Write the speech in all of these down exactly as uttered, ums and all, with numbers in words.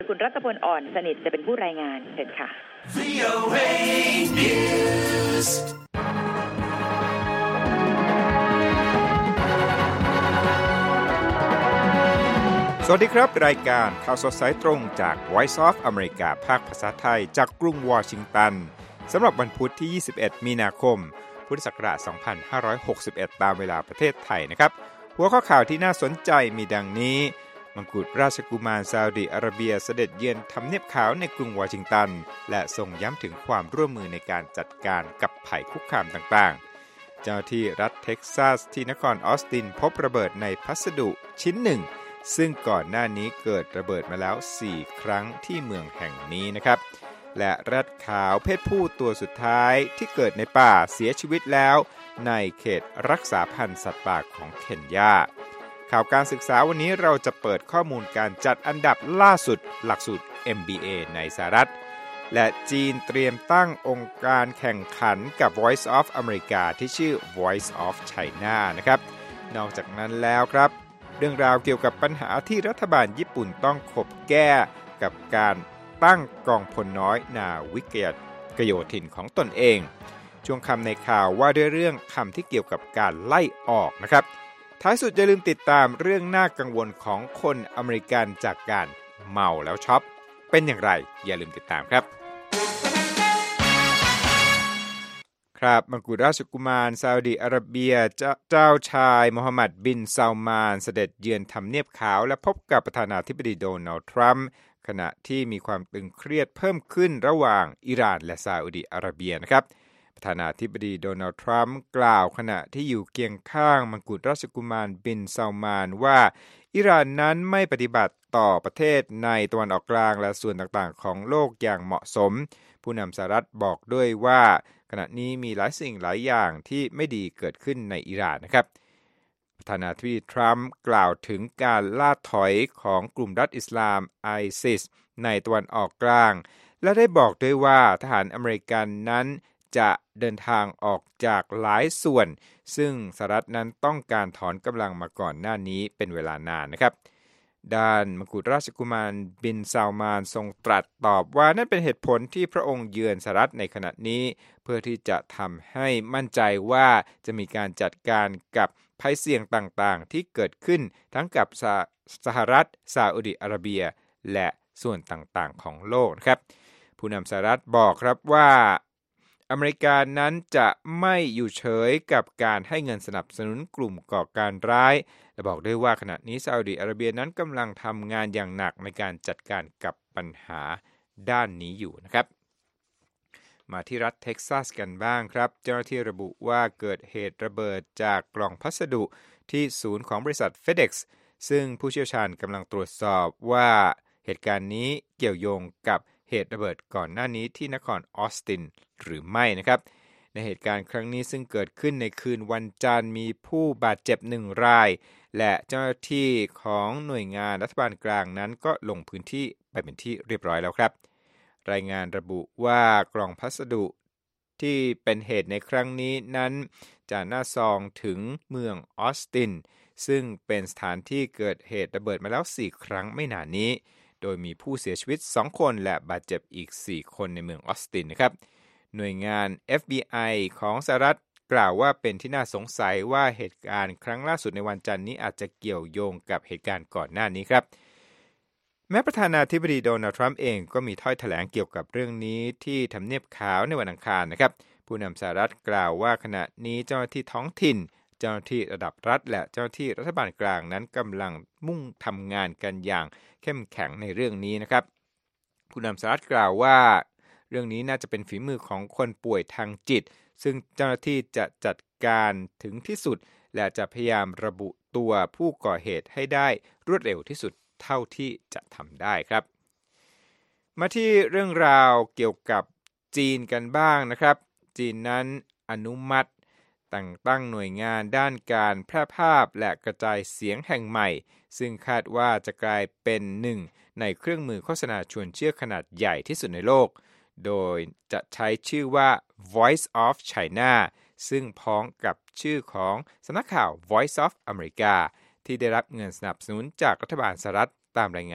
คุณรัตพลอ่อนสนิทจะเป็นผู้รายงานเชิญค่ะวี โอ เอ News สวัสดีครับรายการข่าวสดสายตรงจาก Voice of America ภาคภาษาไทยจากกรุงวอชิงตันสำหรับวันพุธที่ยี่สิบเอ็ดมีนาคมพุทธศักราชสองพันห้าร้อยหกสิบเอ็ดตามเวลาประเทศไทยนะครับหัวข้อข่าวที่น่าสนใจมีดังนี้มังกรราชกุมารซาอุดิอาระเบียเสด็จเยือนทำเนียบขาวในกรุงวอชิงตันและทรงย้ำถึงความร่วมมือในการจัดการกับภัยคุกคามต่างๆเจ้าหน้าที่รัฐเท็กซัสที่นครออสตินพบระเบิดในพัสดุชิ้นหนึ่งซึ่งก่อนหน้านี้เกิดระเบิดมาแล้วสี่ครั้งที่เมืองแห่งนี้นะครับและแรดขาวเพศผู้ตัวสุดท้ายที่เกิดในป่าเสียชีวิตแล้วในเขตรักษาพันธุ์สัตว์ป่าของเคนยาข่าวการศึกษาวันนี้เราจะเปิดข้อมูลการจัดอันดับล่าสุดหลักสูตร เอ็ม บี เอ ในสหรัฐและจีนเตรียมตั้งองค์การแข่งขันกับ Voice of America ที่ชื่อ Voice of China นะครับนอกจากนั้นแล้วครับเรื่องราวเกี่ยวกับปัญหาที่รัฐบาลญี่ปุ่นต้องขบแก้กับการตั้งกองพลน้อยนาวิกโยธินของตนเองช่วงคำในข่าวว่าด้วยเรื่องคำที่เกี่ยวกับการไล่ออกนะครับท้ายสุดอย่าลืมติดตามเรื่องน่ากังวลของคนอเมริกันจากการเมาแล้วช็อปเป็นอย่างไรอย่าลืมติดตามครับครับมังกรราชกุมารซาอุดิอาระเบียเจ้าชายโมฮัมหมัดบินซาลมานเสด็จเยือนทำเนียบขาวและพบกับประธานาธิบดีโดนัลด์ทรัมป์ขณะที่มีความตึงเครียดเพิ่มขึ้นระหว่างอิหร่านและซาอุดิอาระเบียนะครับประธานาธิบดีโดนัลด์ทรัมป์กล่าวขณะที่อยู่เคียงข้างมังกรราชกุมารบินซาลมานว่าอิหร่านนั้นไม่ปฏิบัติต่อประเทศในตะวันออกกลางและส่วนต่างๆของโลกอย่างเหมาะสมผู้นำสหรัฐบอกด้วยว่าขณะนี้มีหลายสิ่งหลายอย่างที่ไม่ดีเกิดขึ้นในอิหร่านนะครับประธานาธิบดีทรัมป์กล่าวถึงการล่าถอยของกลุ่มรัฐอิสลามไอซิสในตะวันออกกลางและได้บอกด้วยว่าทหารอเมริกันนั้นจะเดินทางออกจากหลายส่วนซึ่งสหรัฐนั้นต้องการถอนกำลังมาก่อนหน้านี้เป็นเวลานานนะครับด้านมังกรราชกุมารบินซาลมานทรงตรัสตอบว่านั่นเป็นเหตุผลที่พระองค์เยือนสหรัฐในขณะนี้เพื่อที่จะทำให้มั่นใจว่าจะมีการจัดการกับภัยเสี่ยงต่างๆที่เกิดขึ้นทั้งกับสหรัฐซาอุดิอาระเบียและส่วนต่างๆของโลกนะครับผู้นำสหรัฐบอกครับว่าอเมริกานั้นจะไม่อยู่เฉยกับการให้เงินสนับสนุนกลุ่มก่อการร้ายและบอกด้วยว่าขณะนี้ซาอุดิอาระเบียนั้นกำลังทำงานอย่างหนักในการจัดการกับปัญหาด้านนี้อยู่นะครับมาที่รัฐเท็กซัสกันบ้างครับเจ้าหน้าที่ระบุว่าเกิดเหตุระเบิดจากกล่องพัสดุที่ศูนย์ของบริษัท FedEx ซึ่งผู้เชี่ยวชาญกำลังตรวจสอบว่าเหตุการณ์นี้เกี่ยวโยงกับเหตุระเบิดก่อนหน้านี้ที่นครออสตินหรือไม่นะครับในเหตุการณ์ครั้งนี้ซึ่งเกิดขึ้นในคืนวันจันทร์มีผู้บาดเจ็บหนึ่งรายและเจ้าหน้าที่ของหน่วยงานรัฐบาลกลางนั้นก็ลงพื้นที่ไปเป็นที่เรียบร้อยแล้วครับรายงานระบุว่ากล่องพัสดุที่เป็นเหตุในครั้งนี้นั้นจะน่าซองถึงเมืองออสตินซึ่งเป็นสถานที่เกิดเหตุระเบิดมาแล้วสี่ครั้งไม่นานนี้โดยมีผู้เสียชีวิตสองคนและบาดเจ็บอีกสี่คนในเมืองออสตินนะครับหน่วยงาน เอฟ บี ไอ ของสหรัฐกล่าวว่าเป็นที่น่าสงสัยว่าเหตุการณ์ครั้งล่าสุดในวันจันทร์นี้อาจจะเกี่ยวโยงกับเหตุการณ์ก่อนหน้านี้ครับแม้ประธานาธิบดีโดนัลด์ทรัมป์เองก็มีถ้อยแถลงเกี่ยวกับเรื่องนี้ที่ทำเนียบขาวในวันอังคารนะครับผู้นำสหรัฐกล่าวว่าขณะนี้เจ้าหน้าที่ท้องถิ่นเจ้าหน้าที่ระดับรัฐและเจ้าหน้าที่รัฐบาลกลางนั้นกำลังมุ่งทำงานกันอย่างเข้มแข็งในเรื่องนี้นะครับผู้นำสหรัฐกล่าวว่าเรื่องนี้น่าจะเป็นฝีมือของคนป่วยทางจิตซึ่งเจ้าหน้าที่จะจัดการถึงที่สุดและจะพยายามระบุตัวผู้ก่อเหตุให้ได้รวดเร็วที่สุดเท่าที่จะทำได้ครับมาที่เรื่องราวเกี่ยวกับจีนกันบ้างนะครับจีนนั้นอนุมัติแต่งตั้งหน่วยงานด้านการแพร่ภาพและกระจายเสียงแห่งใหม่ซึ่งคาดว่าจะกลายเป็นหนึ่งในเครื่องมือโฆษณาชวนเชื่อขนาดใหญ่ที่สุดในโลกโดยจะใช้ชื่อว่า Voice of China ซึ่งพ้องกับชื่อของสำนักข่าว Voice of America ที่ได้รับเงินสนับสนุนจากรัฐบาลสหรัฐตามรายงาน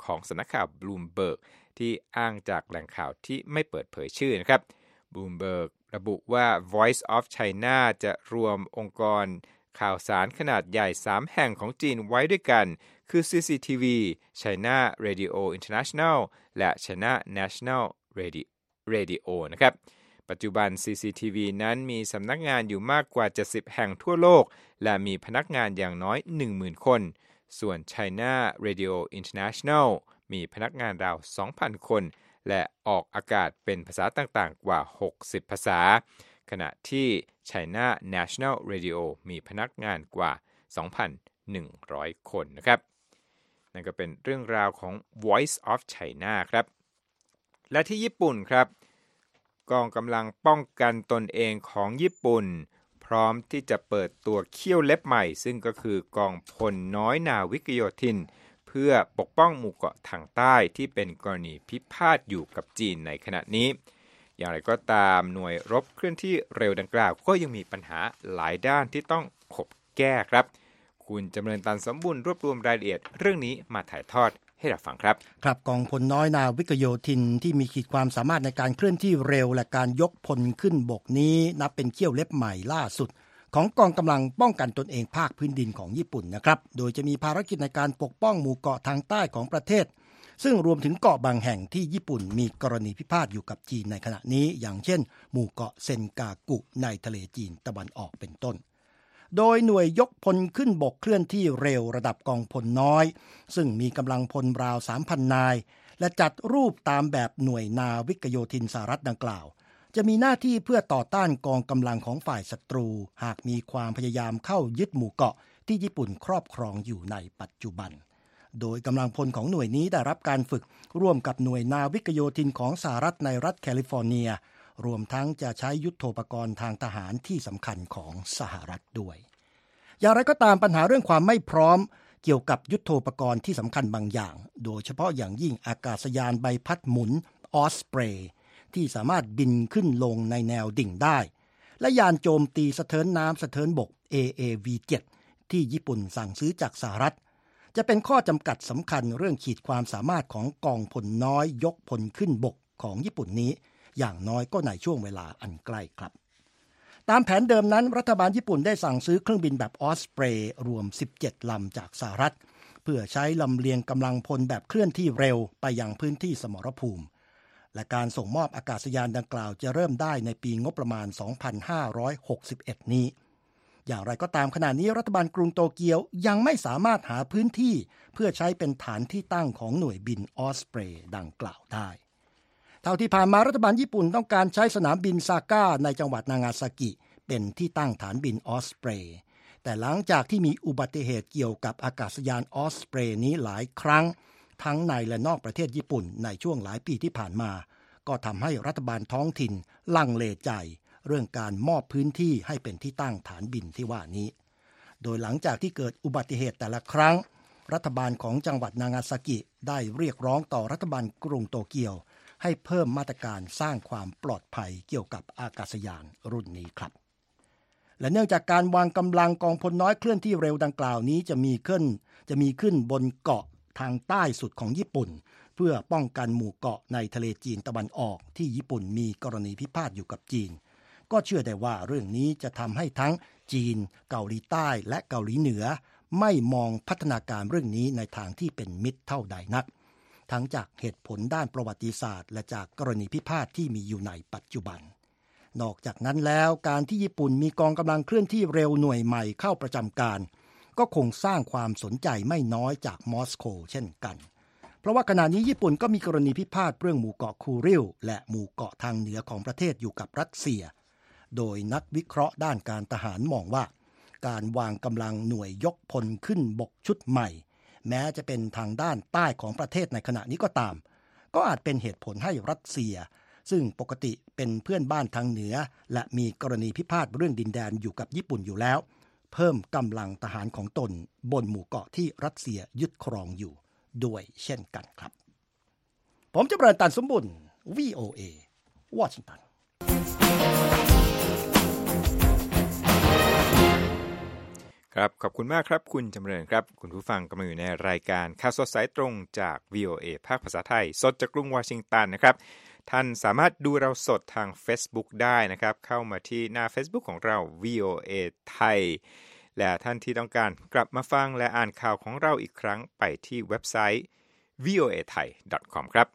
ของสำนักข่าว Bloomberg ที่อ้างจากแหล่งข่าวที่ไม่เปิดเผยชื่อนะครับ Bloomberg ระบุว่า Voice of China จะรวมองค์กรข่าวสารขนาดใหญ่สามแห่งของจีนไว้ด้วยกันคือ ซี ซี ที วี China Radio International และ China National Radio, Radio นะครับปัจจุบัน ซี ซี ที วี นั้นมีสำนักงานอยู่มากกว่าเจ็ดสิบแห่งทั่วโลกและมีพนักงานอย่างน้อย หนึ่งหมื่น คนส่วน China Radio International มีพนักงานราว สองพัน คนและออกอากาศเป็นภาษาต่างๆกว่าหกสิบภาษาขณะที่ China National Radio มีพนักงานกว่า สองพันหนึ่งร้อย คนนะครับนั่นก็เป็นเรื่องราวของ Voice of China ครับและที่ญี่ปุ่นครับกองกำลังป้องกันตนเองของญี่ปุ่นพร้อมที่จะเปิดตัวเขี้ยวเล็บใหม่ซึ่งก็คือกองพลน้อยนาวิกโยธินเพื่อปกป้องหมู่เกาะทางใต้ที่เป็นกรณีพิพาทอยู่กับจีนในขณะนี้อย่างไรก็ตามหน่วยรบเคลื่อนที่เร็วดังกล่าวก็ยังมีปัญหาหลายด้านที่ต้องขบแก้ครับคุณจำเริญตันสมบูรณ์รวบรวมรายละเอียดเรื่องนี้มาถ่ายทอดให้เราฟังครับครับกองพลน้อยนาวิกโยธินที่มีขีดความสามารถในการเคลื่อนที่เร็วและการยกพลขึ้นบกนี้นับเป็นเขี้ยวเล็บใหม่ล่าสุดของกองกำลังป้องกันตนเองภาคพื้นดินของญี่ปุ่นนะครับโดยจะมีภารกิจในการปกป้องหมู่เกาะทางใต้ของประเทศซึ่งรวมถึงเกาะบางแห่งที่ญี่ปุ่นมีกรณีพิพาทอยู่กับจีนในขณะนี้อย่างเช่นหมู่เกาะเซนกากุในทะเลจีนตะวันออกเป็นต้นโดยหน่วยยกพลขึ้นบกเคลื่อนที่เร็วระดับกองพลน้อยซึ่งมีกำลังพลราว สามพัน นายและจัดรูปตามแบบหน่วยนาวิกโยธินสหรัฐดังกล่าวจะมีหน้าที่เพื่อต่อต้านกองกำลังของฝ่ายศัตรูหากมีความพยายามเข้ายึดหมู่เกาะที่ญี่ปุ่นครอบครองอยู่ในปัจจุบันโดยกำลังพลของหน่วยนี้ได้รับการฝึกร่วมกับหน่วยนาวิกโยธินของสหรัฐในรัฐแคลิฟอร์เนียรวมทั้งจะใช้ยุทโธปกรณ์ทางทหารที่สำคัญของสหรัฐด้วยอย่างไรก็ตามปัญหาเรื่องความไม่พร้อมเกี่ยวกับยุทโธปกรณ์ที่สำคัญบางอย่างโดยเฉพาะอย่างยิ่งอากาศยานใบพัดหมุนออสเปรย์ที่สามารถบินขึ้นลงในแนวดิ่งได้และยานโจมตีสะเทินน้ำสะเทินบก เอ เอ วี เจ็ด ที่ญี่ปุ่นสั่งซื้อจากสหรัฐจะเป็นข้อจำกัดสำคัญเรื่องขีดความสามารถของกองพลน้อยยกพลขึ้นบกของญี่ปุ่นนี้อย่างน้อยก็ในช่วงเวลาอันใกล้ครับตามแผนเดิมนั้นรัฐบาลญี่ปุ่นได้สั่งซื้อเครื่องบินแบบออสเปรย์รวมสิบเจ็ดลำจากสหรัฐเพื่อใช้ลำเลียงกำลังพลแบบเคลื่อนที่เร็วไปยังพื้นที่สมรภูมิและการส่งมอบอากาศยานดังกล่าวจะเริ่มได้ในปีงบประมาณ สองพันห้าร้อยหกสิบเอ็ด นี้อย่างไรก็ตามขณะนี้รัฐบาลกรุงโตเกียวยังไม่สามารถหาพื้นที่เพื่อใช้เป็นฐานที่ตั้งของหน่วยบินออสเปรย์ดังกล่าวได้เท่าที่ผ่านมารัฐบาลญี่ปุ่นต้องการใช้สนามบินซาก้าในจังหวัดนางาซากิเป็นที่ตั้งฐานบินออสเปรย์แต่หลังจากที่มีอุบัติเหตุเกี่ยวกับอากาศยานออสเปรย์นี้หลายครั้งทั้งในและนอกประเทศญี่ปุ่นในช่วงหลายปีที่ผ่านมาก็ทำให้รัฐบาลท้องถิ่นลังเลใจเรื่องการมอบพื้นที่ให้เป็นที่ตั้งฐานบินที่ว่านี้โดยหลังจากที่เกิดอุบัติเหตุแต่ละครั้งรัฐบาลของจังหวัดนางาซากิได้เรียกร้องต่อรัฐบาลกรุงโตเกียวให้เพิ่มมาตรการสร้างความปลอดภัยเกี่ยวกับอากาศยานรุ่นนี้ครับและเนื่องจากการวางกำลังกองพลน้อยเคลื่อนที่เร็วดังกล่าวนี้จะมีขึ้นจะมีขึ้นบนเกาะทางใต้สุดของญี่ปุ่นเพื่อป้องกันหมู่เกาะในทะเลจีนตะวันออกที่ญี่ปุ่นมีกรณีพิพาทอยู่กับจีนก็เชื่อได้ว่าเรื่องนี้จะทำให้ทั้งจีนเกาหลีใต้และเกาหลีเหนือไม่มองพัฒนาการเรื่องนี้ในทางที่เป็นมิตรเท่าใดนักทั้งจากเหตุผลด้านประวัติศาสตร์และจากกรณีพิพาทที่มีอยู่ในปัจจุบันนอกจากนั้นแล้วการที่ญี่ปุ่นมีกองกำลังเคลื่อนที่เร็วหน่วยใหม่เข้าประจำการก็คงสร้างความสนใจไม่น้อยจากมอสโกเช่นกันเพราะว่าขณะนี้ญี่ปุ่นก็มีกรณีพิพาทเรื่องหมู่เกาะคูริลและหมู่เกาะทางเหนือของประเทศอยู่กับรัสเซียโดยนักวิเคราะห์ด้านการทหารมองว่าการวางกำลังหน่วยยกพลขึ้นบกชุดใหม่แม้จะเป็นทางด้านใต้ของประเทศในขณะนี้ก็ตามก็อาจเป็นเหตุผลให้รัสเซียซึ่งปกติเป็นเพื่อนบ้านทางเหนือและมีกรณีพิพาทเรื่องดินแดนอยู่กับญี่ปุ่นอยู่แล้วเพิ่มกำลังทหารของตนบนหมู่เกาะที่รัสเซียยึดครองอยู่ด้วยเช่นกันครับผมจะเริ่มตันสมบุญ วี โอ เอ วอชิงตันครับขอบคุณมากครับคุณจำเริญครับคุณผู้ฟังกำลังอยู่ในรายการข่าวสดสายตรงจาก วี โอ เอ ภาคภาษาไทยสดจากกรุงวอชิงตันนะครับท่านสามารถดูเราสดทาง Facebook ได้นะครับเข้ามาที่หน้า Facebook ของเรา วี โอ เอ ไทยและท่านที่ต้องการกลับมาฟังและอ่านข่าวของเราอีกครั้งไปที่เว็บไซต์ วี โอ เอ ไทย ดอท คอม ครับ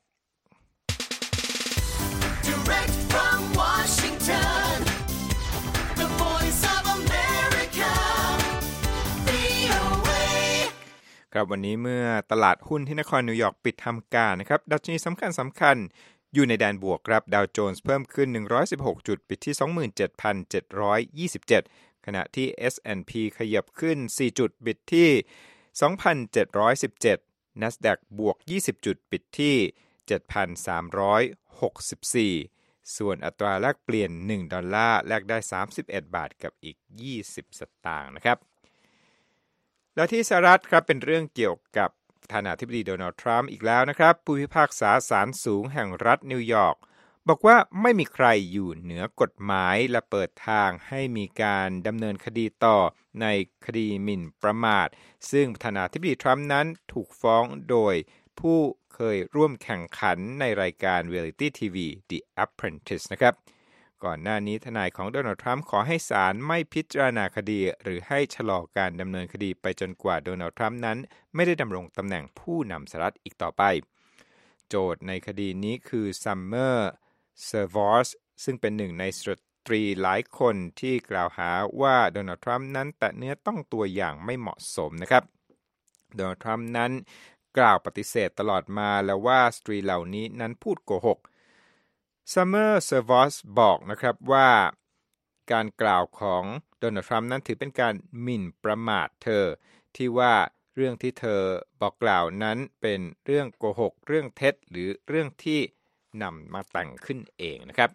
Direct from Washington, the voice of America, วี โอ เอครับวันนี้เมื่อตลาดหุ้นที่นครนิวยอร์กปิดทำการนะครับดัชนีสำคัญสำคัญอยู่ในแดนบวกครับดาวโจนส์เพิ่มขึ้นหนึ่งร้อยสิบหกจุดปิดที่ สองหมื่นเจ็ดพันเจ็ดร้อยยี่สิบเจ็ด ขณะที่ เอส แอนด์ พี ขยับขึ้นสี่จุดปิดที่ สองพันเจ็ดร้อยสิบเจ็ด NASDAQ บวกยี่สิบจุดปิดที่ เจ็ดพันสามร้อยหกสิบสี่ ส่วนอัตราแลกเปลี่ยนหนึ่งดอลลาร์แลกได้สามสิบเอ็ดบาทกับอีกยี่สิบสตางค์นะครับและที่สหรัฐครับเป็นเรื่องเกี่ยวกับประธานาธิบดีโดนัลด์ทรัมป์อีกแล้วนะครับผู้พิพากษาศาลสูงแห่งรัฐนิวยอร์กบอกว่าไม่มีใครอยู่เหนือกฎหมายและเปิดทางให้มีการดำเนินคดีต่อในคดีหมิ่นประมาทซึ่งประธานาธิบดีทรัมป์นั้นถูกฟ้องโดยผู้เคยร่วมแข่งขันในรายการ Reality ที วี The Apprentice นะครับก่อนหน้านี้ทนายของโดนัลด์ทรัมป์ขอให้ศาลไม่พิจารณาคดีหรือให้ชะลอการดำเนินคดีไปจนกว่าโดนัลด์ทรัมป์นั้นไม่ได้ดำรงตำแหน่งผู้นำสหรัฐอีกต่อไปโจทย์ในคดีนี้คือซัมเมอร์เซอร์วอสซึ่งเป็นหนึ่งในสตรีหลายคนที่กล่าวหาว่าโดนัลด์ทรัมป์นั้นแตะเนื้อต้องตัวอย่างไม่เหมาะสมนะครับโดนัลด์ทรัมป์นั้นกล่าวปฏิเสธตลอดมาแล้วว่าสตรีเหล่านี้นั้นพูดโกหกซัมเมอร์เซอร์วอสบอกนะครับว่าการกล่าวของโดนัลด์ทรัมป์นั้นถือเป็นการหมิ่นประมาทเธอที่ว่าเรื่องที่เธอบอกกล่าวนั้นเป็นเรื่องโกหกเรื่องเท็จหรือเรื่องที่นำมาแต่งขึ้นเองนะครับ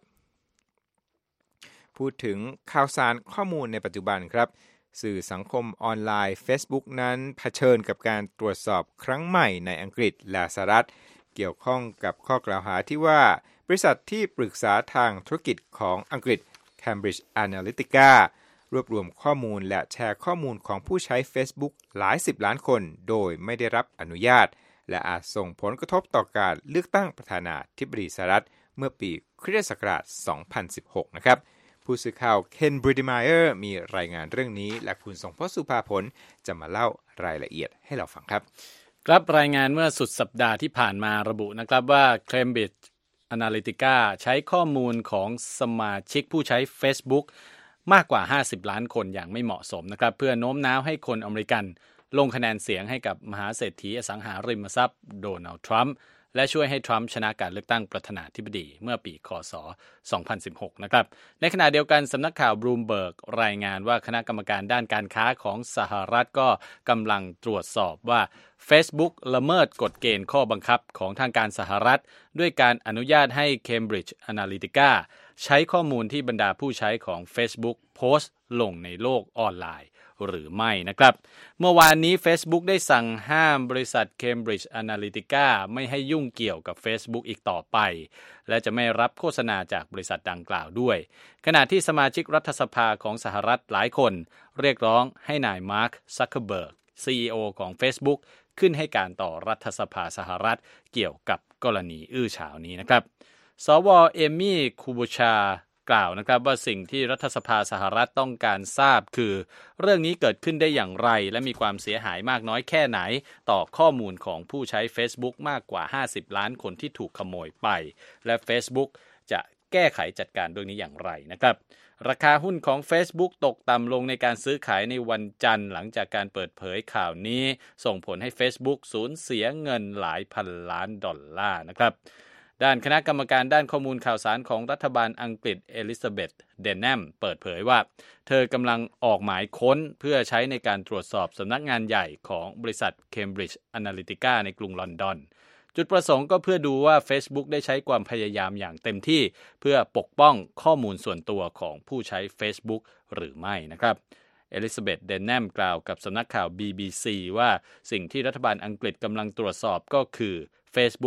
พูดถึงข่าวสารข้อมูลในปัจจุบันครับสื่อสังคมออนไลน์ Facebook นั้นเผชิญกับการตรวจสอบครั้งใหม่ในอังกฤษและสหรัฐเกี่ยวข้องกับข้อกล่าวหาที่ว่าบริษัทที่ปรึกษาทางธุรกิจของอังกฤษ Cambridge Analytica รวบรวมข้อมูลและแชร์ข้อมูลของผู้ใช้ Facebook หลายสิบล้านคนโดยไม่ได้รับอนุญาตและอาจส่งผลกระทบต่อการเลือกตั้งประธานาธิบดีสหรัฐเมื่อปีคริสตศักราช สองพันสิบหก นะครับผู้สื่อข่าวเคนบริดไมเออร์มีรายงานเรื่องนี้และคุณทรงพจน์สุภาผลจะมาเล่ารายละเอียดให้เราฟังครับครับรายงานเมื่อสุดสัปดาห์ที่ผ่านมาระบุนะครับว่า Cambridge Analytica ใช้ข้อมูลของสมาชิกผู้ใช้ Facebook มากกว่าห้าสิบล้านคนอย่างไม่เหมาะสมนะครับเพื่อโน้มน้าวให้คนอเมริกันลงคะแนนเสียงให้กับมหาเศรษฐีอสังหาริมทรัพย์โดนัลด์ทรัมป์และช่วยให้ทรัมป์ชนะการเลือกตั้งประธานาธิบดีเมื่อปีค.ศ. สองพันสิบหกนะครับในขณะเดียวกันสำนักข่าวบลูมเบิร์กรายงานว่าคณะกรรมการด้านการค้าของสหรัฐก็กำลังตรวจสอบว่า Facebook ละเมิดกฎเกณฑ์ข้อบังคับของทางการสหรัฐด้วยการอนุญาตให้ Cambridge Analytica ใช้ข้อมูลที่บรรดาผู้ใช้ของ Facebook โพสต์ลงในโลกออนไลน์หรือไม่นะครับเมื่อวานนี้ Facebook ได้สั่งห้ามบริษัท Cambridge Analytica ไม่ให้ยุ่งเกี่ยวกับ Facebook อีกต่อไปและจะไม่รับโฆษณาจากบริษัทดังกล่าวด้วยขณะที่สมาชิกรัฐสภาของสหรัฐหลายคนเรียกร้องให้นายมาร์ค ซักเคอร์เบิร์ก ซี อี โอ ของ Facebook ขึ้นให้การต่อรัฐสภาสหรัฐเกี่ยวกับกรณีอื้อฉาวนี้นะครับสวเอมี่คูบูชากล่าวนะครับว่าสิ่งที่รัฐสภาสหรัฐต้องการทราบคือเรื่องนี้เกิดขึ้นได้อย่างไรและมีความเสียหายมากน้อยแค่ไหนต่อข้อมูลของผู้ใช้ Facebook มากกว่าห้าสิบล้านคนที่ถูกขโมยไปและ Facebook จะแก้ไขจัดการเรื่องนี้อย่างไรนะครับราคาหุ้นของ Facebook ตกต่ำลงในการซื้อขายในวันจันทร์หลังจากการเปิดเผยข่าวนี้ส่งผลให้ Facebook สูญเสียเงินหลายพันล้านดอลลาร์นะครับด้านคณะกรรมการด้านข้อมูลข่าวสารของรัฐบาลอังกฤษเอลิซาเบธเดนแนมเปิดเผยว่าเธอกำลังออกหมายค้นเพื่อใช้ในการตรวจสอบสำนักงานใหญ่ของบริษัท Cambridge Analytica ในกรุงลอนดอนจุดประสงค์ก็เพื่อดูว่า Facebook ได้ใช้ความพยายามอย่างเต็มที่เพื่อปกป้องข้อมูลส่วนตัวของผู้ใช้ Facebook หรือไม่นะครับเอลิซาเบธเดนแนมกล่าวกับสำนักข่าว บี บี ซี ว่าสิ่งที่รัฐบาลอังกฤษกำลังตรวจสอบก็คือ Facebook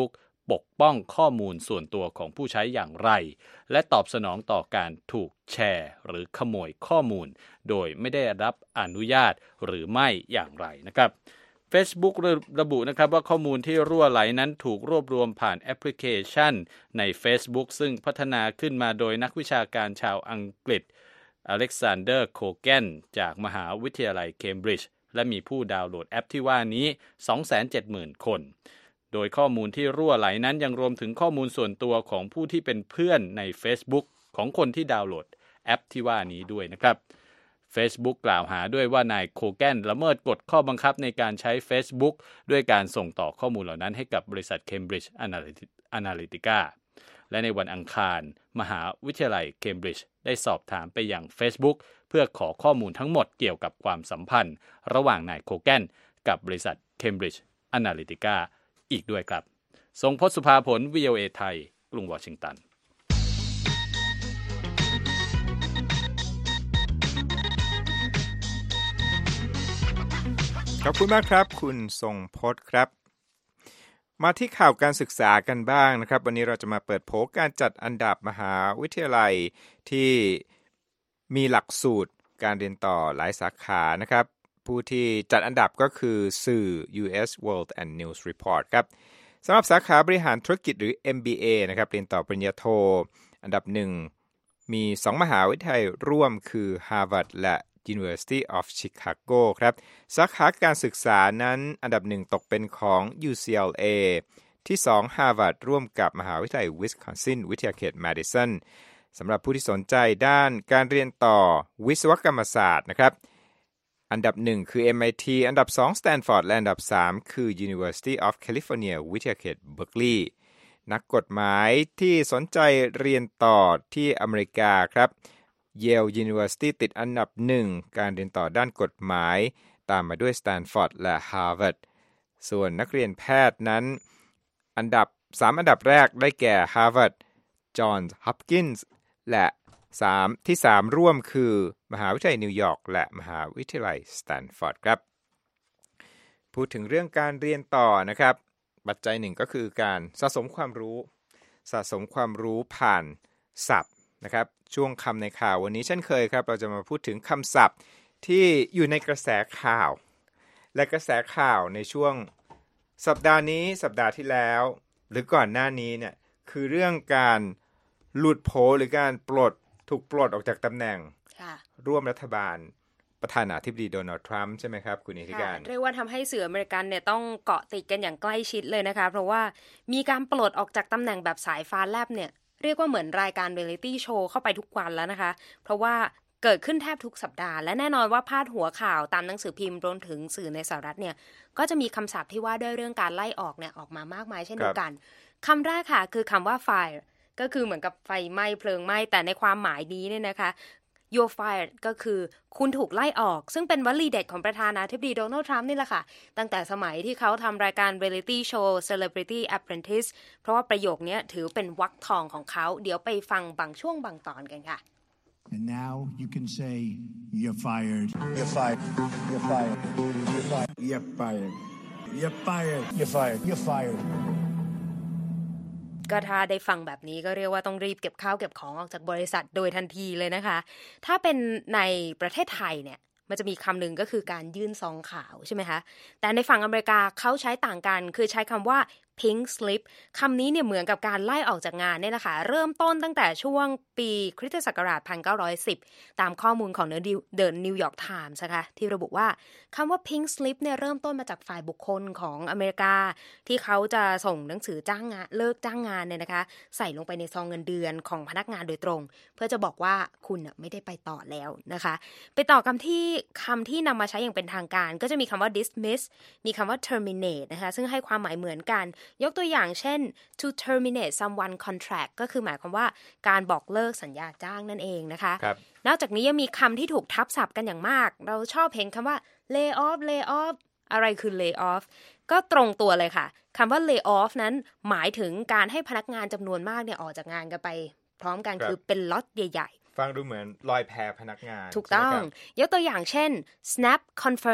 ปกป้องข้อมูลส่วนตัวของผู้ใช้อย่างไรและตอบสนองต่อการถูกแชร์หรือขโมยข้อมูลโดยไม่ได้รับอนุญาตหรือไม่อย่างไรนะครับ Facebook ระบุนะครับว่าข้อมูลที่รั่วไหลนั้นถูกรวบรวมผ่านแอปพลิเคชันใน Facebook ซึ่งพัฒนาขึ้นมาโดยนักวิชาการชาวอังกฤษอเล็กซานเดอร์โคแกนจากมหาวิทยาลัยเคมบริดจ์และมีผู้ดาวน์โหลดแอปที่ว่านี้ สองแสนเจ็ดหมื่น คนโดยข้อมูลที่รั่วไหลนั้นยังรวมถึงข้อมูลส่วนตัวของผู้ที่เป็นเพื่อนใน Facebook ของคนที่ดาวน์โหลดแอปที่ว่านี้ด้วยนะครับ Facebook กล่าวหาด้วยว่านายโคแกนละเมิดกฎข้อบังคับในการใช้ Facebook ด้วยการส่งต่อข้อมูลเหล่านั้นให้กับบริษัท Cambridge Analytica และในวันอังคารมหาวิทยาลัย Cambridge ได้สอบถามไปยัง Facebook เพื่อขอข้อมูลทั้งหมดเกี่ยวกับความสัมพันธ์ระหว่างนายโคแกนกับบริษัท Cambridge Analytica อีกด้วยครับทรงพจน์สุภาผล วี โอ เอ ไทยกรุงวอชิงตันขอบคุณมากครับคุณทรงพจน์ครับมาที่ข่าวการศึกษากันบ้างนะครับวันนี้เราจะมาเปิดโผการจัดอันดับมหาวิทยาลัยที่มีหลักสูตรการเรียนต่อหลายสาขานะครับผู้ที่จัดอันดับก็คือสื่อ ยู เอส World and News Report ครับสำหรับสาขาบริหารธุรกิจหรือ เอ็ม บี เอ นะครับเรียนต่อปริญญาโทอันดับหนึ่งมีสองมหาวิทยาลัยร่วมคือ Harvard และ University of Chicago ครับสาขาการศึกษานั้นอันดับหนึ่งตกเป็นของ ยู ซี แอล เอ ที่สอง Harvard ร่วมกับมหาวิทยาลัย Wisconsin วิทยาเขต Madison สำหรับผู้ที่สนใจด้านการเรียนต่อวิศวกรรมศาสตร์นะครับอันดับหนึ่งคือ เอ็ม ไอ ที อันดับสอง Stanford และอันดับสามคือ University of California วิทยาเขต Berkeley นักกฎหมายที่สนใจเรียนต่อที่อเมริกาครับ Yale University ติดอันดับหนึ่งการเรียนต่อด้านกฎหมายตามมาด้วย Stanford และ Harvard ส่วนนักเรียนแพทย์นั้นอันดับสามอันดับแรกได้แก่ Harvard Johns Hopkins และสามที่สามร่วมคือมหาวิทยาลัยนิวยอร์กและมหาวิทยาลัยสแตนฟอร์ดครับพูดถึงเรื่องการเรียนต่อนะครับปัจจัยหนึ่งก็คือการสะสมความรู้สะสมความรู้ผ่านศัพท์นะครับช่วงคำในข่าววันนี้เช่นเคยครับเราจะมาพูดถึงคำศัพท์ที่อยู่ในกระแสข่าวและกระแสข่าวในช่วงสัปดาห์นี้สัปดาห์ที่แล้วหรือก่อนหน้านี้เนี่ยคือเรื่องการหลุดโผหรือการปลดถูกปลดออกจากตำแหน่งร่วมรัฐบาลประธานาธิบดีโดนัลด์ทรัมป์ใช่ไหมครับคุณนิติการเรียกว่าทำให้สื่ออเมริกันเนี่ยต้องเกาะติดกันอย่างใกล้ชิดเลยนะคะเพราะว่ามีการปลดออกจากตำแหน่งแบบสายฟ้าแลบเนี่ยเรียกว่าเหมือนรายการเรียลลิตี้โชว์เข้าไปทุกวันแล้วนะคะเพราะว่าเกิดขึ้นแทบทุกสัปดาห์และแน่นอนว่าพาดหัวข่าวตามหนังสือพิมพ์รวมถึงสื่อในสหรัฐเนี่ยก็จะมีคำศัพท์ที่ว่าด้วยเรื่องการไล่ออกเนี่ยออกมามากมายเช่นเดียวกันคำแรกค่ะคือคำว่า fire ก็คือเหมือนกับไฟไหม้เพลิงไหม้แต่ในความหมายนี้เนี่ยนะคะ you're fired ก็คือคุณถูกไล่ออกซึ่งเป็นวลีเด็ดของประธานาธิบดีโดนัลด์ทรัมป์นี่แหละค่ะตั้งแต่สมัยที่เขาทำรายการ Reality Show Celebrity Apprentice เพราะว่าประโยคนี้ถือเป็นวรรคทองของเขาเดี๋ยวไปฟังบางช่วงบางตอนกันค่ะ And now you can say you're fired. You're fired. You're fired. You're fired. You're fired. You're fired. You're fired. You're fired. ก็ถ้าได้ฟังแบบนี้ก็เรียกว่าต้องรีบเก็บข้าวเก็บของออกจากบริษัทโดยทันทีเลยนะคะถ้าเป็นในประเทศไทยเนี่ยมันจะมีคำหนึ่งก็คือการยื่นซองขาวใช่ไหมคะแต่ในฝั่งอเมริกาเขาใช้ต่างกันคือใช้คำว่า pink slip คำนี้เนี่ยเหมือนกับการไล่ออกจากงานเนี่ยแหละค่ะเริ่มต้นตั้งแต่ช่วงปีคริสตศักราชหนึ่งพันเก้าร้อยสิบตามข้อมูลของ The New York Times นะคะที่ระบุว่าคำว่า pink slip เนี่ยเริ่มต้นมาจากฝ่ายบุคคลของอเมริกาที่เขาจะส่งหนังสือจ้างงานเลิกจ้างงานเนี่ยนะคะใส่ลงไปในซองเงินเดือนของพนักงานโดยตรงเพื่อจะบอกว่าคุณน่ะไม่ได้ไปต่อแล้วนะคะไปต่อคำที่คำที่นำมาใช้อย่างเป็นทางการก็จะมีคำว่า dismiss มีคำว่า terminate นะคะซึ่งให้ความหมายเหมือนกันยกตัวอย่างเช่น to terminate someone contract ก็คือหมายความว่าการบอกเลิกสัญญาจ้างนั่นเองนะคะนอกจากนี้ยังมีคำที่ถูกทับศัพท์กันอย่างมากเราชอบเห็นคำว่า lay off lay off อะไรคือ lay off ก็ตรงตัวเลยค่ะคำว่า lay off นั้นหมายถึงการให้พนักงานจำนวนมากเนี่ยออกจากงานกันไปพร้อมกันคือเป็นล็อตใหญ่ๆฟังดูเหมือนลอยแพพนักงานถูกต้องยกตัวอย่างเช่น Snap confirms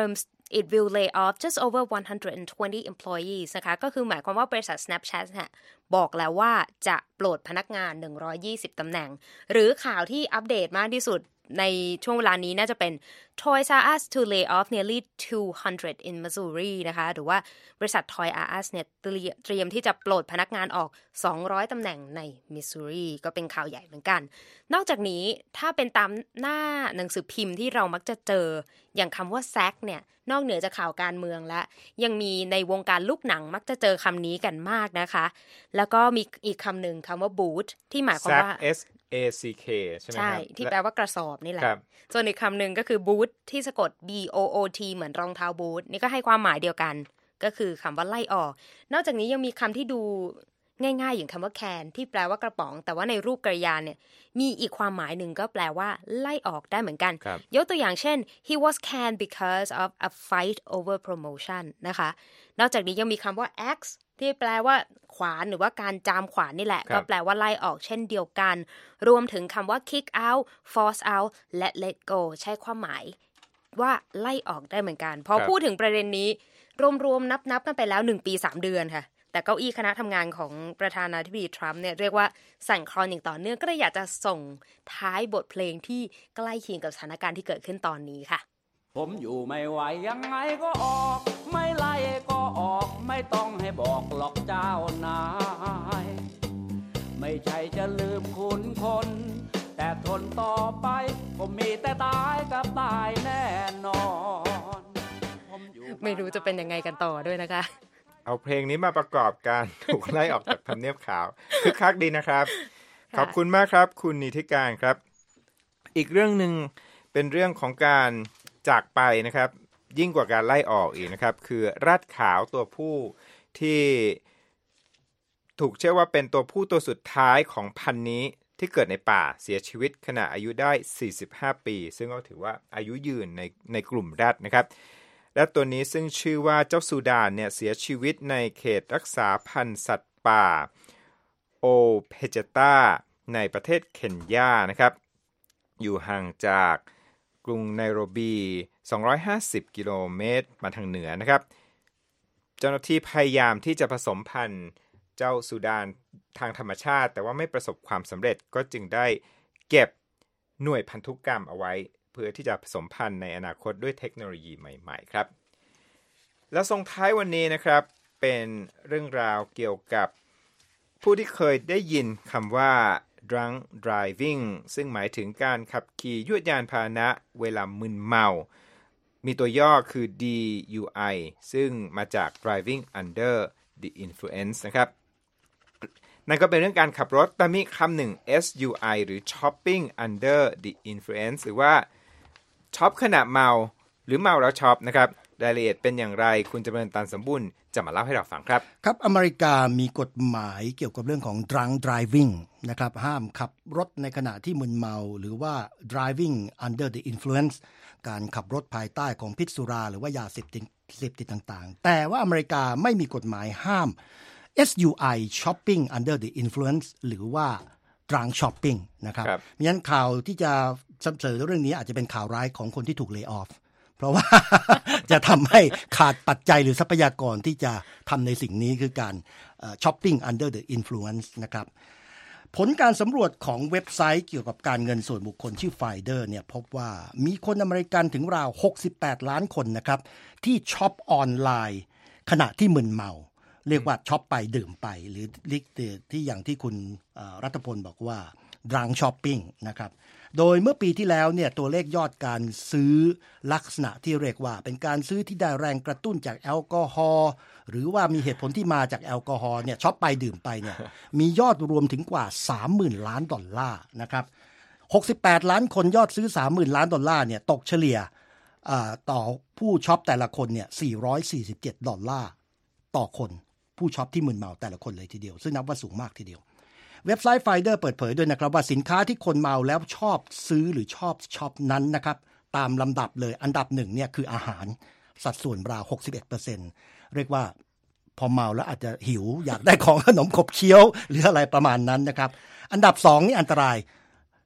it will lay off just over one hundred twenty employees นะคะก็คือหมายความว่าบริษัท Snapchat เนี่ยบอกแล้วว่าจะปลดพนักงานหนึ่งร้อยยี่สิบตำแหน่งหรือข่าวที่อัปเดตมากที่สุดในช่วงเวลานี้น่าจะเป็น Toys R Us to lay off nearly two hundred in Missouri นะคะหรือว่าบริษัท Toys R Us เนี่ยเตรียมเตรียมที่จะปลดพนักงานออกสองร้อยตำแหน่งใน Missouri ก็เป็นข่าวใหญ่เหมือนกันนอกจากนี้ถ้าเป็นตามหน้าหนังสือพิมพ์ที่เรามักจะเจออย่างคำว่า sack เนี่ยนอกเหนือจากข่าวการเมืองแล้วยังมีในวงการลูกหนังมักจะเจอคำนี้กันมากนะคะแล้วก็มีอีกคำหนึ่งคำว่า boot ที่หมายความว่า S A C K ใช่ไหมครับใช่ที่แปลว่ากระสอบนี่แหละครับส่วนอีกคำหนึ่งก็คือ boot ที่สะกด B O O T เหมือนรองเท้าบูทนี่ก็ให้ความหมายเดียวกันก็คือคำว่าไล่ออกนอกจากนี้ยังมีคำที่ดูง่ายๆอย่างคำว่า can ที่แปลว่ากระป๋องแต่ว่าในรูปกริยาเนี่ยมีอีกความหมายหนึ่งก็แปลว่าไล่ออกได้เหมือนกันยกตัวอย่างเช่น he was canned because of a fight over promotion นะคะนอกจากนี้ยังมีคำว่า axe ที่แปลว่าขวานหรือว่าการจามขวานนี่แหละก็แปลว่าไล่ออกเช่นเดียวกันรวมถึงคำว่า kick out force out และ let go ใช้ความหมายว่าไล่ออกได้เหมือนกันพอพูดถึงประเด็นนี้รวมๆนับๆกันไปแล้วหนึ่งปีสามเดือนค่ะแต่เก้าอี้คณะทำงานของประธานาธิบดีทรัมป์เนี่ยเรียกว่าสั่นคลอนอย่างต่อเนื่องก็เลยอยากจะส่งท้ายบทเพลงที่ใกล้เคียงกับสถานการณ์ที่เกิดขึ้นตอนนี้ค่ะผมอยู่ไม่ไหวยังไงก็ออกไม่ไล่ก็ออกไม่ต้องให้บอกหรอกเจ้านายไม่ใช่จะลืมคุณคนแต่ทนต่อไปผมมีแต่ตายกับตายแน่นอนไม่รู้จะเป็นยังไงกันต่อด้วยนะคะเอาเพลงนี้มาประกอบการถูกไล่ออกจากทำเนียบขาวคึกคักดีนะครับ ขอบคุณมากครับคุณนิติการครับอีกเรื่องนึงเป็นเรื่องของการจากไปนะครับยิ่งกว่าการไล่ออกอีกนะครับคือราดขาวตัวผู้ที่ถูกเชื่อว่าเป็นตัวผู้ตัวสุดท้ายของพันธุ์นี้ที่เกิดในป่าเสียชีวิตขณะอายุได้สี่สิบห้าปีซึ่งก็ถือว่าอายุยืนในในกลุ่มแรดนะครับและตัวนี้ซึ่งชื่อว่าเจ้าซูดานเนี่ยเสียชีวิตในเขตรักษาพันธุ์สัตว์ป่าโอเพเจตาในประเทศเคนยานะครับอยู่ห่างจากกรุงไนโรบีสองร้อยห้าสิบกิโลเมตรมาทางเหนือนะครับเจ้าหน้าที่พยายามที่จะผสมพันธุ์เจ้าซูดานทางธรรมชาติแต่ว่าไม่ประสบความสำเร็จก็จึงได้เก็บหน่วยพันธุกรรมเอาไว้เพื่อที่จะผสมพันธุ์ในอนาคตด้วยเทคโนโลยีใหม่ๆครับแล้วส่งท้ายวันนี้นะครับเป็นเรื่องราวเกี่ยวกับผู้ที่เคยได้ยินคำว่า drunk driving ซึ่งหมายถึงการขับขี่ยวดยานพาหนะเวลามึนเมามีตัวย่อคือ ดี ยู ไอ ซึ่งมาจาก driving under the influence นะครับนั่นก็เป็นเรื่องการขับรถแต่มีคำหนึ่ง เอส ยู ไอ หรือ shopping under the influence หรือว่าช็อปขณะเมาหรือเมาแล้วช็อปนะครับรายละเอียดเป็นอย่างไรคุณจำเริญตันสมบูรณ์จะมาเล่าให้เราฟังครับครับอเมริกามีกฎหมายเกี่ยวกับเรื่องของ drunk driving นะครับห้ามขับรถในขณะที่มึนเมาหรือว่า driving under the influence การขับรถภายใต้ของพิษสุราหรือว่ายาเสพติดเสพติดต่างๆแต่ว่าอเมริกาไม่มีกฎหมายห้าม เอส ยู ไอ shopping under the influence หรือว่า drunk shopping นะครับเพราะฉะนั้นข่าวที่จะเสนอเรื่องนี้อาจจะเป็นข่าวร้ายของคนที่ถูก lay off เพราะว่า จะทำให้ขาดปัจจัยหรือทรัพยากรที่จะทำในสิ่งนี้คือการ shopping under the influence นะครับผลการสำรวจของเว็บไซต์เกี่ยวกับการเงินส่วนบุคคลชื่อ Finder เนี่ยพบว่ามีคนอเมริกันถึงราวหกสิบแปดล้านคนนะครับที่ช็อปออนไลน์ขณะที่มึนเมาเรียกว่าช็อปไปดื่มไปหรือเรียกที่อย่างที่คุณรัตพลบอกว่า drunk shopping นะครับโดยเมื่อปีที่แล้วเนี่ยตัวเลขยอดการซื้อลักษณะที่เรียกว่าเป็นการซื้อที่ได้แรงกระตุ้นจากแอลกอฮอล์หรือว่ามีเหตุผลที่มาจากแอลกอฮอล์เนี่ยช็อปไปดื่มไปเนี่ยมียอดรวมถึงกว่า สามหมื่น ล้านดอลลาร์นะครับหกสิบแปดล้านคนยอดซื้อ สามหมื่น ล้านดอลลาร์เนี่ยตกเฉลี่ยต่อผู้ช็อปแต่ละคนเนี่ยสี่ร้อยสี่สิบเจ็ดดอลลาร์ต่อคนผู้ช็อปที่มึนเมาแต่ละคนเลยทีเดียวซึ่งนับว่าสูงมากทีเดียวเว็บไซต์ Finder เปิดเผยด้วยนะครับว่าสินค้าที่คนเมาแล้วชอบซื้อหรือชอบช็อปนั้นนะครับตามลำดับเลยอันดับหนึ่งเนี่ยคืออาหารสัดส่วนราว หกสิบเอ็ดเปอร์เซ็นต์ เรียกว่าพอเมาแล้วอาจจะหิวอยากได้ของขนมขบเคี้ยวหรืออะไรประมาณนั้นนะครับอันดับสองนี่อันตราย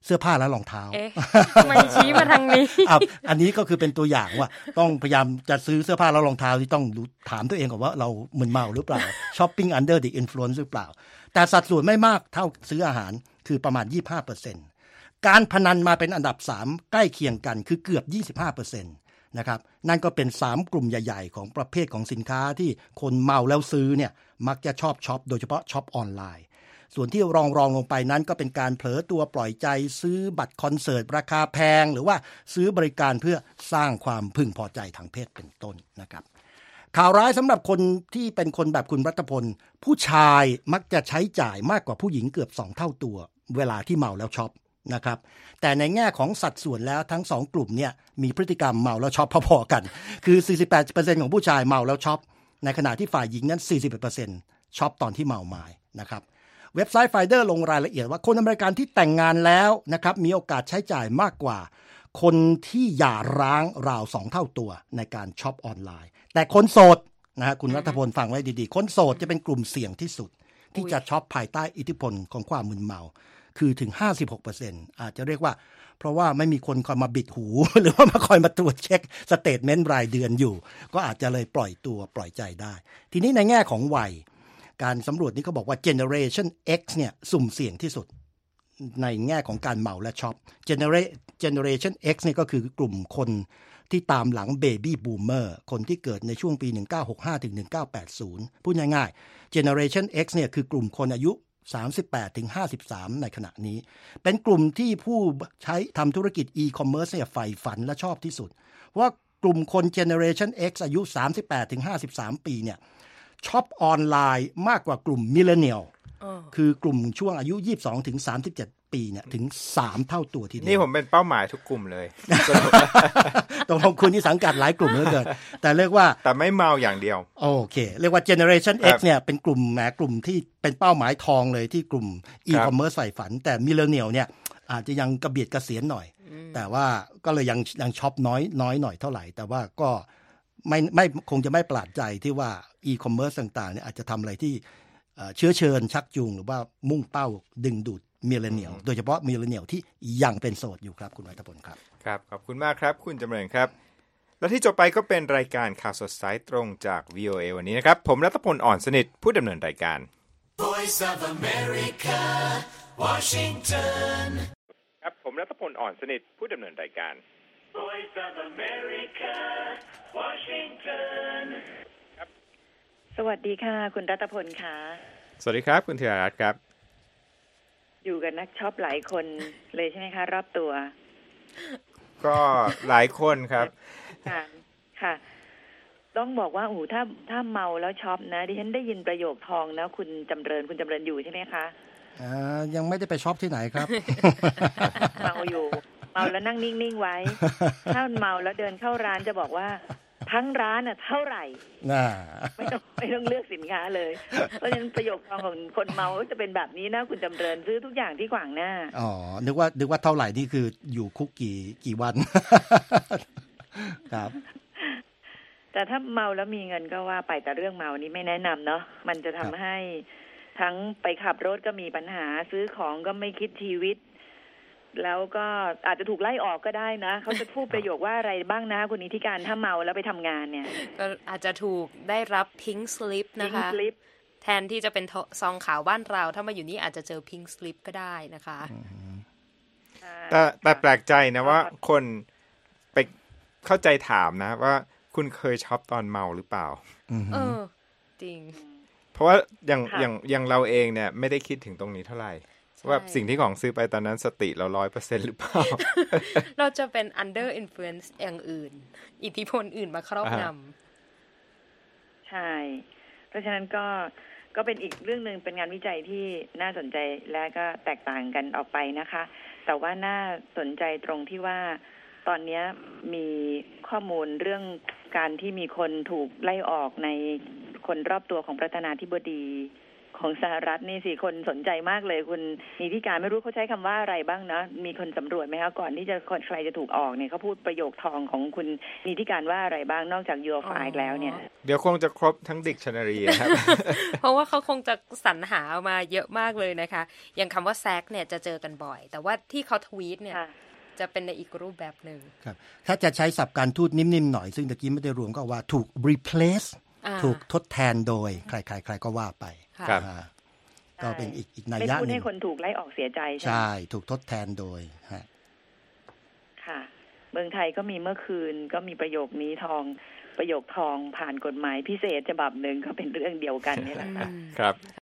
เสื้อผ้าและรองเท้าเอ๊ะทำไมชี้มาทางนี้อ้าวอันนี้ก็คือเป็นตัวอย่างว่าต้องพยายามจะซื้อเสื้อผ้าและรองเท้าที่ต้องถามตัวเองก่อนว่าเรามึนเมาหรือเปล่า shopping under the influence หรือเปล่าแต่สัดส่วนไม่มากเท่าซื้ออาหารคือประมาณ ยี่สิบห้าเปอร์เซ็นต์ การพนันมาเป็นอันดับสามใกล้เคียงกันคือเกือบ ยี่สิบห้าเปอร์เซ็นต์ นะครับนั่นก็เป็นสามกลุ่มใหญ่ๆของประเภทของสินค้าที่คนเมาแล้วซื้อเนี่ยมักจะชอบช็อปโดยเฉพาะช็อปออนไลน์ส่วนที่รองรองลงไปนั้นก็เป็นการเผลอตัวปล่อยใจซื้อบัตรคอนเสิร์ตราคาแพงหรือว่าซื้อบริการเพื่อสร้างความพึงพอใจทางเพศเป็นต้นนะครับข่าวร้ายสำหรับคนที่เป็นคนแบบคุณรัตพลผู้ชายมักจะใช้จ่ายมากกว่าผู้หญิงเกือบสองเท่าตัวเวลาที่เมาแล้วช็อปนะครับแต่ในแง่ของสัดส่วนแล้วทั้งสองกลุ่มเนี่ยมีพฤติกรรมเมาแล้วช็อปพอๆกันคือ สี่สิบแปดเปอร์เซ็นต์ ของผู้ชายเมาแล้วช็อปในขณะที่ฝ่ายหญิงนั้น สี่สิบเอ็ดเปอร์เซ็นต์ ช็อปตอนที่เมาไม้นะครับเว็บไซต์ Finder ลงรายละเอียดว่าคนอเมริกันที่แต่งงานแล้วนะครับมีโอกาสใช้จ่ายมากกว่าคนที่หย่าร้างราวสองเท่าตัวในการช็อปออนไลน์แต่คนโสดนะฮะคุณรัฐพลฟังไว้ดีๆคนโสดจะเป็นกลุ่มเสี่ยงที่สุดที่จะช็อปภายใต้อิทธิพลของความมึนเมาคือถึง ห้าสิบหกเปอร์เซ็นต์ อาจจะเรียกว่าเพราะว่าไม่มีคนคอยมาบิดหู หรือว่ามาคอยมาตรวจเช็คสเตทเมนต์รายเดือนอยู่ก็อาจจะเลยปล่อยตัวปล่อยใจได้ทีนี้ในแง่ของวัยการสำรวจนี้เขาบอกว่า Generation X เนี่ยสุ่มเสี่ยงที่สุดในแง่ของการเมาและช็อป Generation X เนี่ยก็คือกลุ่มคนที่ตามหลัง Baby Boomer คนที่เกิดในช่วงปี หนึ่งเก้าหกห้า ถึง หนึ่งเก้าแปดศูนย์ พูดง่ายๆ Generation X เนี่ยคือกลุ่มคนอายุ สามสิบแปดถึงห้าสิบสาม ในขณะนี้เป็นกลุ่มที่ผู้ใช้ทำธุรกิจ e-commerce เนี่ยใฝ่ฝันและชอบที่สุดว่ากลุ่มคน Generation X อายุ สามสิบแปดถึงห้าสิบสาม ปีเนี่ยช็อปออนไลน์มากกว่ากลุ่มมิลเลนเนียลคือกลุ่มช่วงอายุ ยี่สิบสองถึงสามสิบเจ็ด ปีเนี่ยถึงสามเท่าตัวทีเดียวนี่ผมเป็นเป้าหมายทุกกลุ่มเลยตรงคุณที่สังกัดหลายกลุ่มเหลือเกินแต่เรียกว่าแต่ไม่เมาอย่างเดียวโอเคเรียกว่า Generation X เนี่ยเป็นกลุ่มแหมกลุ่มที่เป็นเป้าหมายทองเลยที่กลุ่ม e-commerce ใฝ่ฝันแต่มิลเลนเนียลเนี่ยอาจจะยังกระเบียดกระเสียนหน่อยแต่ว่าก็เลยยังยังช็อปน้อยน้อยหน่อยเท่าไหร่แต่ว่าก็ไม่ไม่คงจะไม่ประหลาดใจที่ว่า e-commerce ต่างๆเนี่ยอาจจะทำอะไรที่เชื้อเชิญชักจูงหรือว่ามุ่งเป้าดึงดูดมิลเลนเนียลโดยเฉพาะมิลเลนเนียลที่ยังเป็นโสดอยู่ครับคุณวัฒพลครับครับขอบคุณมากครับคุณจำเริญครับและที่จบไปก็เป็นรายการข่าวสดสายตรงจาก วี โอ เอ วันนี้นะครับผมรัตพลอ่อนสนิทผู้ดำเนินรายการ Voice of America Washington ครับผมรัตพลอ่อนสนิทผู้ดำเนินรายการ Voice of America Washington ครับสวัสดีค่ะคุณรัตพลค่ะสวัสดีครับคุณธีรรัตน์ครับอยู่กับนักช็อปหลายคนเลยใช่ไหมคะรอบตัวก็หลายคนครับค่ะค่ะต้องบอกว่าโอ้ถ้าถ้าเมาแล้วช็อปนะดิฉันได้ยินประโยคทองนะคุณจำเริญคุณจำเริญอยู่ใช่ไหมคะอ่ายังไม่ได้ไปช็อปที่ไหนครับเมาอยู่เมาแล้วนั่งนิ่งๆไว้ถ้าเมาแล้วเดินเข้าร้านจะบอกว่าทั้งร้านน่ะเท่าไหร่น่าไม่ต้องไม่ต้องเลือกสินค้าเลยเพราะฉะนั้นประโยคของคนเมาจะเป็นแบบนี้นะคุณจำเริญซื้อทุกอย่างที่ขวางหน้าอ๋อนึกว่านึกว่าเท่าไหร่นี่คืออยู่คุกกี่กี่วันครับแต่ถ้าเมาแล้วมีเงินก็ว่าไปแต่เรื่องเมานี้ไม่แนะนำเนาะมันจะทำให้ทั้งไปขับรถก็มีปัญหาซื้อของก็ไม่คิดชีวิตแล้วก็อาจจะถูกไล่ออกก็ได้นะเขาจะพูดประโยคว่าอะไรบ้างนะคุณนิติการถ้าเมาแล้วไปทำงานเนี่ยก็อาจจะถูกได้รับ pink slip นะคะแทนที่จะเป็นซองขาวบ้านเราถ้ามาอยู่นี่อาจจะเจอ pink slip ก็ได้นะคะแต่แต่แปลกใจนะว่าคนไปเข้าใจถามนะว่าคุณเคยช็อปตอนเมาหรือเปล่าเออจริงเพราะว่าอย่างอย่างอย่างเราเองเนี่ยไม่ได้คิดถึงตรงนี้เท่าไหร่ว่าสิ่งที่ของซื้อไปตอนนั้นสติเรา ร้อยเปอร์เซ็นต์ หรือเปล่าเราจะเป็น under influence อย่างอื่นอิทธิพลอื่นมาครอบงำใช่เพราะฉะนั้นก็ก็เป็นอีกเรื่องนึงเป็นงานวิจัยที่น่าสนใจและก็แตกต่างกันออกไปนะคะแต่ว่าน่าสนใจตรงที่ว่าตอนนี้มีข้อมูลเรื่องการที่มีคนถูกไล่ออกในคนรอบตัวของประธานาธิบดีของสหรัฐนี่สิคนสนใจมากเลยคุณนิติการไม่รู้เขาใช้คำว่าอะไรบ้างนะมีคนสำรวจไหมคะก่อนที่จะใครจะถูกออกเนี่ยเขาพูดประโยคทองของคุณนิติการว่าอะไรบ้างนอกจาก your file แล้วเนี่ยเดี๋ยวคงจะครบทั้ง dictionary ครับเพราะว่าเขาคงจะสรรหามาเยอะมากเลยนะคะอย่างคำว่าแซกเนี่ยจะเจอกันบ่อยแต่ว่าที่เขาทวีตเนี่ยจะเป็นในอีกรูปแบบหนึ่งครับถ้าจะใช้ศัพท์การทูตนิ่มๆหน่อยซึ่งตะกี้ไม่ได้รวมก็ว่าถูก replace ถูกทดแทนโดยใครๆใครก็ว่าไปครับก็เป็นอีกอีกนัยยะหนึ่งไม่พูดให้คนถูกไล่ออกเสียใจใช่ไหมใช่ถูกทดแทนโดยฮะค่ะเมืองไทยก็มีเมื่อคืนก็มีประโยคนี้ทองประโยคทองผ่านกฎหมายพิเศษฉบับหนึ่งก็เป็นเรื่องเดียวกันนี่แหละค่ะครับ